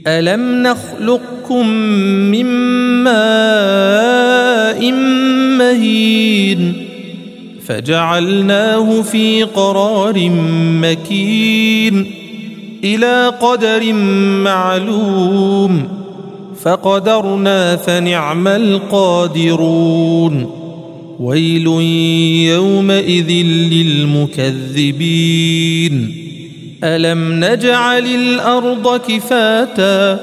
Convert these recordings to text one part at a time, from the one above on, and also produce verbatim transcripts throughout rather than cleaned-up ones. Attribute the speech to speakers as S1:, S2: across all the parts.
S1: ألم نخلقكم من ماء مهين فجعلناه في قرار مكين إلى قدر معلوم فقدرنا فنعم القادرون ويل يومئذ للمكذبين ألم نجعل الأرض كفاتا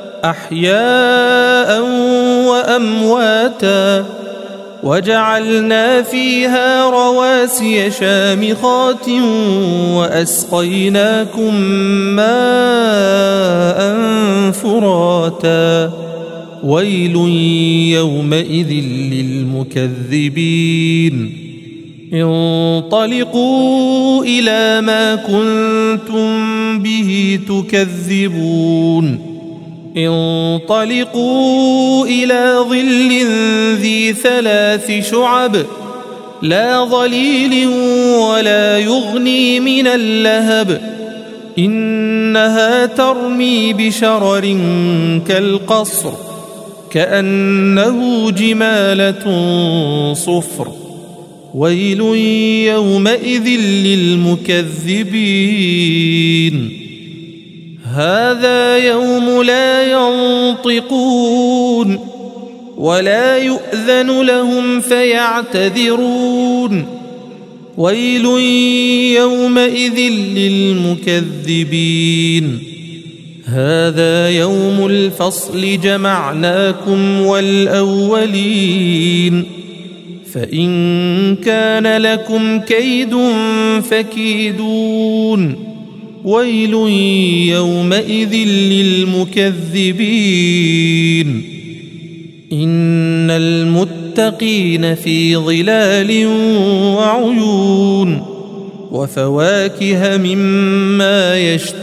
S1: أحياء وأمواتا وجعلنا فيها رواسي شامخات وأسقيناكم ماء فراتا ويل يومئذ للمكذبين انطلقوا إلى ما كنتم به تكذبون انطلقوا إلى ظل ذي ثلاث شعب لا ظليل ولا يغني من اللهب إنها ترمي بشرر كالقصر كأنه جمالة صفر ويل يومئذ للمكذبين هذا يوم لا ينطقون ولا يؤذن لهم فيعتذرون ويل يومئذ للمكذبين هذا يوم الفصل جمعناكم والأولين فإن كان لكم كيد فكيدون ويل يومئذ للمكذبين إن المتقين في ظلال وعيون وفواكه مما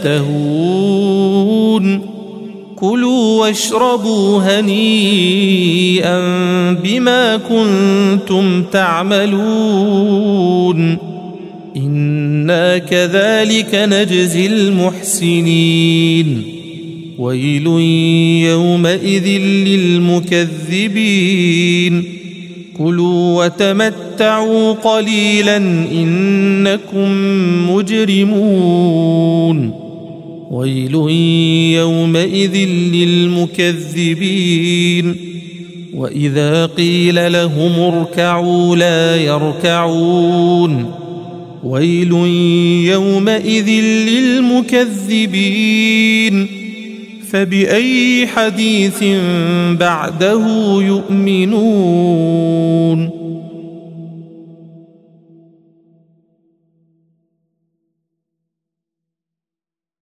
S1: يشتهون كلوا واشربوا هنيئا بما كنتم تعملون إنا كذلك نجزي المحسنين ويل يومئذ للمكذبين كلوا وتمتعوا قليلا إنكم مجرمون ويل يومئذ للمكذبين وإذا قيل لهم اركعوا لا يركعون ويل يومئذ للمكذبين فبأي حديث بعده يؤمنون